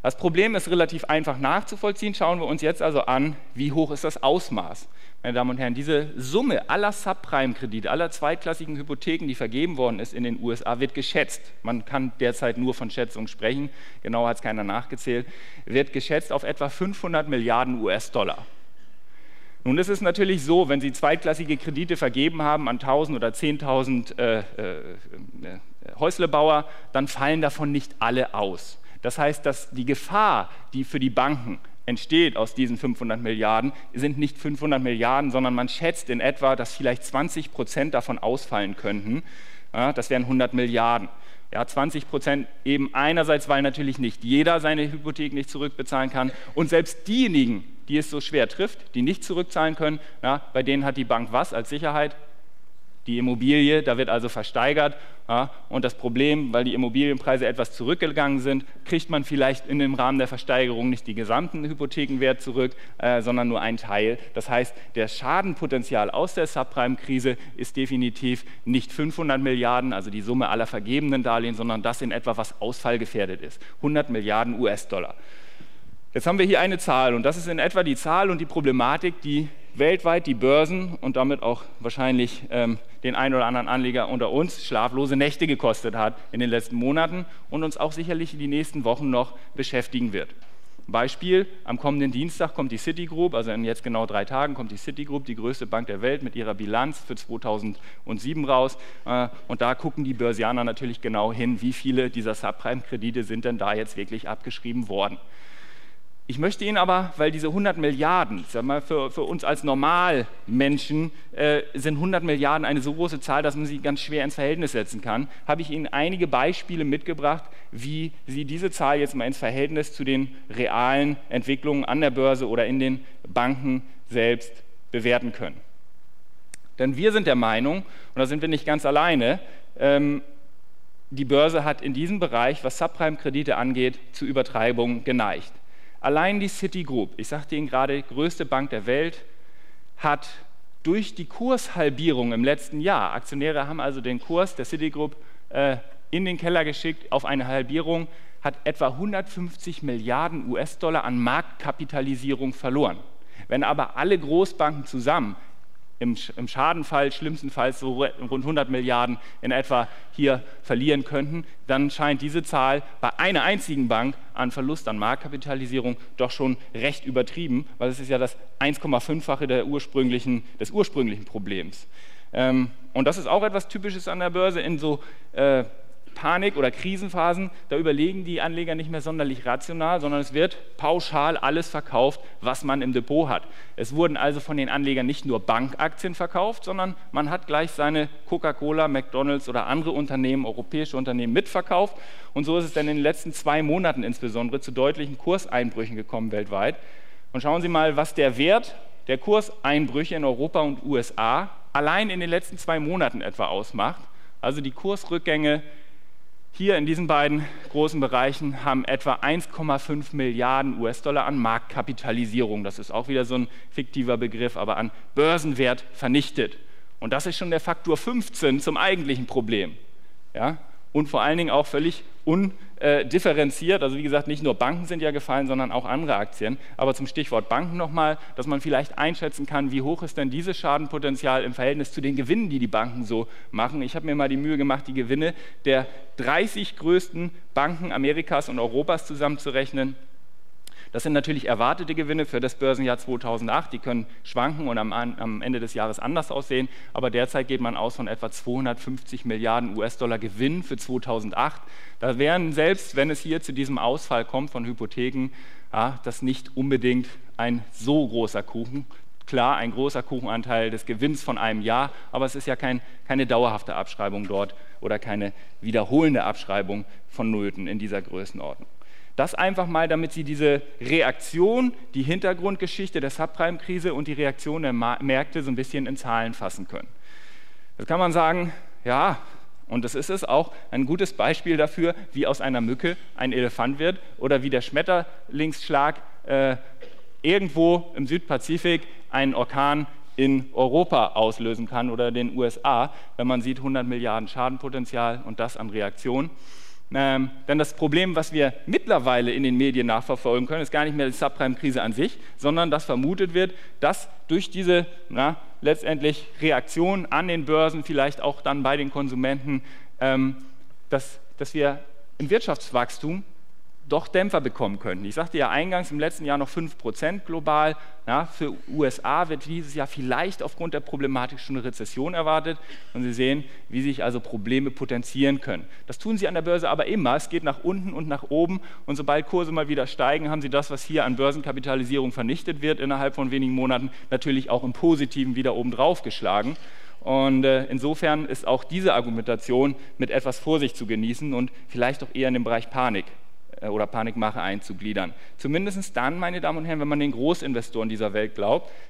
Das Problem ist relativ einfach nachzuvollziehen. Schauen wir uns jetzt also an, wie hoch ist das Ausmaß. Meine Damen und Herren, diese Summe aller Subprime-Kredite, aller zweitklassigen Hypotheken, die vergeben worden ist in den USA, wird geschätzt. Man kann derzeit nur von Schätzungen sprechen, genau hat es keiner nachgezählt, wird geschätzt auf etwa 500 Milliarden US-Dollar. Nun ist es natürlich so, wenn Sie zweitklassige Kredite vergeben haben an 1.000 oder 10.000 Häuslebauer, dann fallen davon nicht alle aus. Das heißt, dass die Gefahr, die für die Banken entsteht aus diesen 500 Milliarden, sind nicht 500 Milliarden, sondern man schätzt in etwa, dass vielleicht 20% davon ausfallen könnten. Ja, das wären 100 Milliarden. Ja, 20% eben einerseits, weil natürlich nicht jeder seine Hypothek nicht zurückbezahlen kann und selbst diejenigen, die es so schwer trifft, die nicht zurückzahlen können, ja, bei denen hat die Bank was als Sicherheit? Die Immobilie, da wird also versteigert, ja, und das Problem, weil die Immobilienpreise etwas zurückgegangen sind, kriegt man vielleicht in dem Rahmen der Versteigerung nicht die gesamten Hypothekenwert zurück, sondern nur einen Teil. Das heißt, der Schadenpotenzial aus der Subprime-Krise ist definitiv nicht 500 Milliarden, also die Summe aller vergebenen Darlehen, sondern das in etwa, was ausfallgefährdet ist, 100 Milliarden US-Dollar. Jetzt haben wir hier eine Zahl und das ist in etwa die Zahl und die Problematik, die weltweit die Börsen und damit auch wahrscheinlich den einen oder anderen Anleger unter uns schlaflose Nächte gekostet hat in den letzten Monaten und uns auch sicherlich in die nächsten Wochen noch beschäftigen wird. Beispiel, am kommenden Dienstag kommt die Citigroup, also in jetzt genau 3 Tagen kommt die Citigroup, die größte Bank der Welt, mit ihrer Bilanz für 2007 raus. Und da gucken die Börsianer natürlich genau hin, wie viele dieser Subprime-Kredite sind denn da jetzt wirklich abgeschrieben worden. Ich möchte Ihnen aber, weil diese 100 Milliarden, sag mal, für uns als Normalmenschen sind 100 Milliarden eine so große Zahl, dass man sie ganz schwer ins Verhältnis setzen kann, habe ich Ihnen einige Beispiele mitgebracht, wie Sie diese Zahl jetzt mal ins Verhältnis zu den realen Entwicklungen an der Börse oder in den Banken selbst bewerten können. Denn wir sind der Meinung, und da sind wir nicht ganz alleine, die Börse hat in diesem Bereich, was Subprime-Kredite angeht, zu Übertreibungen geneigt. Allein die Citigroup, ich sagte Ihnen gerade, größte Bank der Welt, hat durch die Kurshalbierung im letzten Jahr, Aktionäre haben also den Kurs der Citigroup in den Keller geschickt auf eine Halbierung, hat etwa 150 Milliarden US-Dollar an Marktkapitalisierung verloren. Wenn aber alle Großbanken zusammen im Schadenfall, schlimmstenfalls so rund 100 Milliarden in etwa hier verlieren könnten, dann scheint diese Zahl bei einer einzigen Bank an Verlust an Marktkapitalisierung doch schon recht übertrieben, weil es ist ja das 1,5-fache des ursprünglichen Problems. Und das ist auch etwas Typisches an der Börse in so Panik- oder Krisenphasen, da überlegen die Anleger nicht mehr sonderlich rational, sondern es wird pauschal alles verkauft, was man im Depot hat. Es wurden also von den Anlegern nicht nur Bankaktien verkauft, sondern man hat gleich seine Coca-Cola, McDonald's oder andere Unternehmen, europäische Unternehmen mitverkauft. Und so ist es dann in den letzten 2 Monaten insbesondere zu deutlichen Kurseinbrüchen gekommen weltweit. Und schauen Sie mal, was der Wert der Kurseinbrüche in Europa und USA allein in den letzten 2 Monaten etwa ausmacht. Also die Kursrückgänge hier in diesen beiden großen Bereichen haben etwa 1,5 Milliarden US-Dollar an Marktkapitalisierung. Das ist auch wieder so ein fiktiver Begriff, aber an Börsenwert vernichtet. Und das ist schon der Faktor 15 zum eigentlichen Problem. Ja? Und vor allen Dingen auch völlig undifferenziert. Also wie gesagt, nicht nur Banken sind ja gefallen, sondern auch andere Aktien. Aber zum Stichwort Banken nochmal, dass man vielleicht einschätzen kann, wie hoch ist denn dieses Schadenpotenzial im Verhältnis zu den Gewinnen, die die Banken so machen. Ich habe mir mal die Mühe gemacht, die Gewinne der 30 größten Banken Amerikas und Europas zusammenzurechnen. Das sind natürlich erwartete Gewinne für das Börsenjahr 2008. Die können schwanken und am Ende des Jahres anders aussehen. Aber derzeit geht man aus von etwa 250 Milliarden US-Dollar Gewinn für 2008. Da wären, selbst wenn es hier zu diesem Ausfall kommt von Hypotheken, das nicht unbedingt ein so großer Kuchen. Klar, ein großer Kuchenanteil des Gewinns von einem Jahr, aber es ist ja keine dauerhafte Abschreibung dort oder keine wiederholende Abschreibung von Nöten in dieser Größenordnung. Das einfach mal, damit Sie diese Reaktion, die Hintergrundgeschichte der Subprime-Krise und die Reaktion der Märkte so ein bisschen in Zahlen fassen können. Jetzt kann man sagen, ja, und das ist es auch, ein gutes Beispiel dafür, wie aus einer Mücke ein Elefant wird oder wie der Schmetterlingsschlag irgendwo im Südpazifik einen Orkan in Europa auslösen kann oder den USA, wenn man sieht 100 Milliarden Schadenpotenzial und das an Reaktion. Denn das Problem, was wir mittlerweile in den Medien nachverfolgen können, ist gar nicht mehr die Subprime-Krise an sich, sondern dass vermutet wird, dass durch diese letztendlich Reaktion an den Börsen, vielleicht auch dann bei den Konsumenten, dass wir im Wirtschaftswachstum doch Dämpfer bekommen könnten. Ich sagte ja eingangs, im letzten Jahr noch 5% global. Ja, für USA wird dieses Jahr vielleicht aufgrund der Problematik schon eine Rezession erwartet. Und Sie sehen, wie sich also Probleme potenzieren können. Das tun Sie an der Börse aber immer. Es geht nach unten und nach oben. Und sobald Kurse mal wieder steigen, haben Sie das, was hier an Börsenkapitalisierung vernichtet wird, innerhalb von wenigen Monaten natürlich auch im Positiven wieder oben drauf geschlagen. Und insofern ist auch diese Argumentation mit etwas Vorsicht zu genießen und vielleicht auch eher in den Bereich Panik oder Panikmache einzugliedern. Zumindest dann, meine Damen und Herren, wenn man den Großinvestoren dieser Welt glaubt.